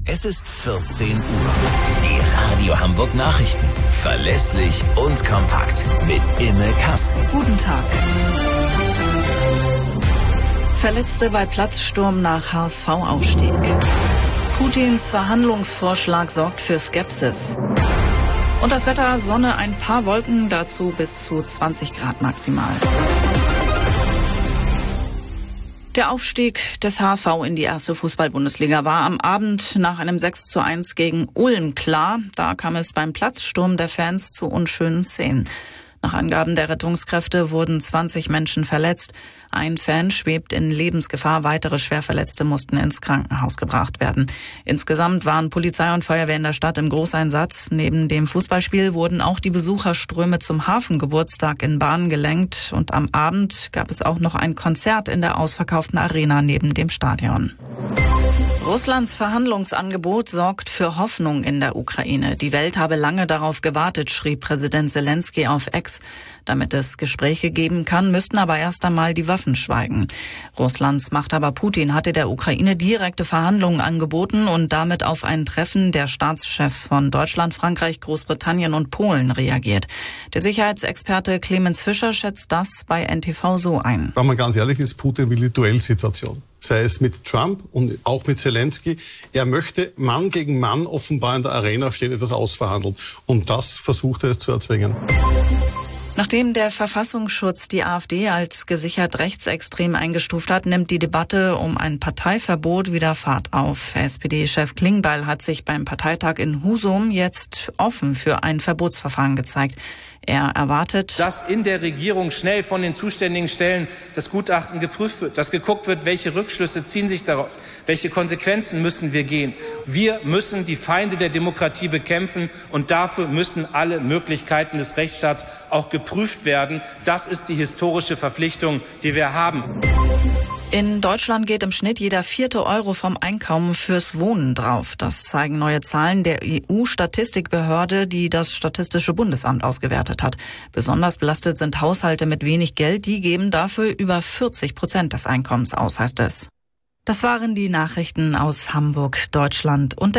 Es ist 14 Uhr. Die Radio Hamburg Nachrichten. Verlässlich und kompakt. Mit Imme Kasten. Guten Tag. Verletzte bei Platzsturm nach HSV-Aufstieg. Putins Verhandlungsvorschlag sorgt für Skepsis. Und das Wetter, Sonne, ein paar Wolken, dazu bis zu 20 Grad maximal. Der Aufstieg des HSV in die erste Fußball-Bundesliga war am Abend nach einem 6:1 gegen Ulm klar. Da kam es beim Platzsturm der Fans zu unschönen Szenen. Nach Angaben der Rettungskräfte wurden 20 Menschen verletzt. Ein Fan schwebt in Lebensgefahr. Weitere Schwerverletzte mussten ins Krankenhaus gebracht werden. Insgesamt waren Polizei und Feuerwehr in der Stadt im Großeinsatz. Neben dem Fußballspiel wurden auch die Besucherströme zum Hafengeburtstag in Bahn gelenkt. Und am Abend gab es auch noch ein Konzert in der ausverkauften Arena neben dem Stadion. Russlands Verhandlungsangebot sorgt für Hoffnung in der Ukraine. Die Welt habe lange darauf gewartet, schrieb Präsident Zelensky auf X. Damit es Gespräche geben kann, müssten aber erst einmal die Waffen schweigen. Russlands Machthaber Putin hatte der Ukraine direkte Verhandlungen angeboten und damit auf ein Treffen der Staatschefs von Deutschland, Frankreich, Großbritannien und Polen reagiert. Der Sicherheitsexperte Clemens Fischer schätzt das bei NTV so ein. Wenn man ganz ehrlich ist, Putin will die Duellsituation. Sei es mit Trump und auch mit Zelensky. Er möchte Mann gegen Mann offenbar in der Arena stehen, etwas ausverhandeln. Und das versucht er es zu erzwingen. Nachdem der Verfassungsschutz die AfD als gesichert rechtsextrem eingestuft hat, nimmt die Debatte um ein Parteiverbot wieder Fahrt auf. SPD-Chef Klingbeil hat sich beim Parteitag in Husum jetzt offen für ein Verbotsverfahren gezeigt. Er erwartet, dass in der Regierung schnell von den zuständigen Stellen das Gutachten geprüft wird, dass geguckt wird, welche Rückschlüsse ziehen sich daraus, welche Konsequenzen müssen wir gehen. Wir müssen die Feinde der Demokratie bekämpfen und dafür müssen alle Möglichkeiten des Rechtsstaats auch geprüft werden. Das ist die historische Verpflichtung, die wir haben. In Deutschland geht im Schnitt jeder 4. Euro vom Einkommen fürs Wohnen drauf. Das zeigen neue Zahlen der EU-Statistikbehörde, die das Statistische Bundesamt ausgewertet hat. Besonders belastet sind Haushalte mit wenig Geld. Die geben dafür über 40% des Einkommens aus, heißt es. Das waren die Nachrichten aus Hamburg, Deutschland und